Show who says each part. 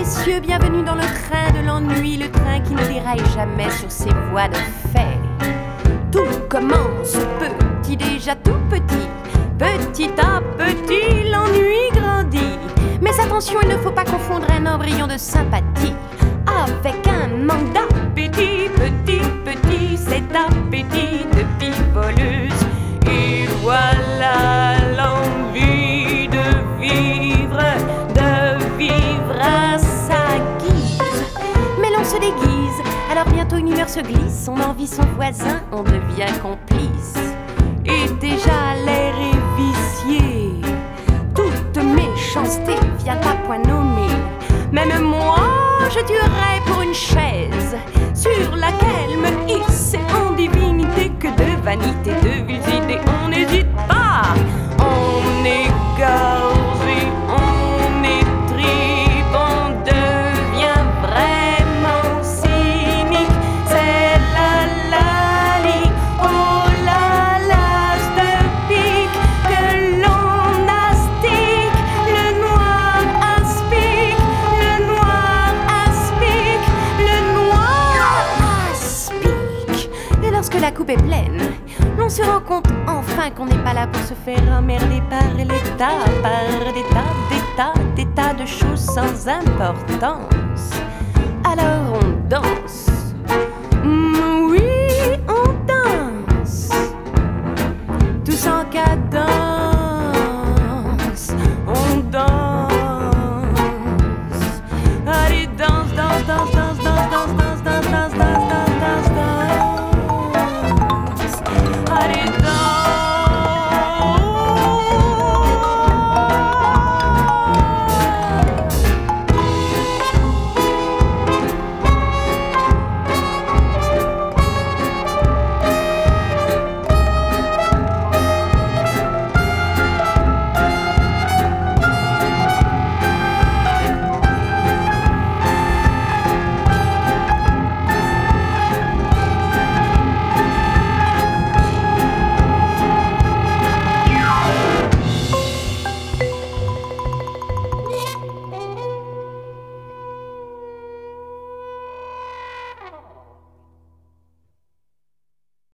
Speaker 1: messieurs, bienvenue dans le train de l'ennui, le train qui ne déraille jamais sur ses voies de fer. Tout commence petit, déjà tout petit. Petit à petit, l'ennui grandit. Mais attention, il ne faut pas confondre un embryon de sympathie avec un manque d'appétit. Petit, petit, cet appétit de pivoleuse. Et voilà l'envie de vivre à sa guise. Mais l'on se déguise, alors bientôt une humeur se glisse. On envie son voisin, on devient complice. Et déjà l'air est vicié. Toute méchanceté vient à point nommé. Même moi, je tuerais pour une chaise sur laquelle me hisser en divinité. Que de vanité, de viles idées, on n'hésite pas. On égorge et on étripe, on devient vraiment cynique. C'est la ligue, oh la ce pique que l'on astique. Le noir aspique, le noir aspique, le noir aspique. Et lorsque la coupe est pleine, on se rend compte enfin qu'on n'est pas là pour se faire emmerder par l'état, par des tas de choses sans importance. Alors on danse.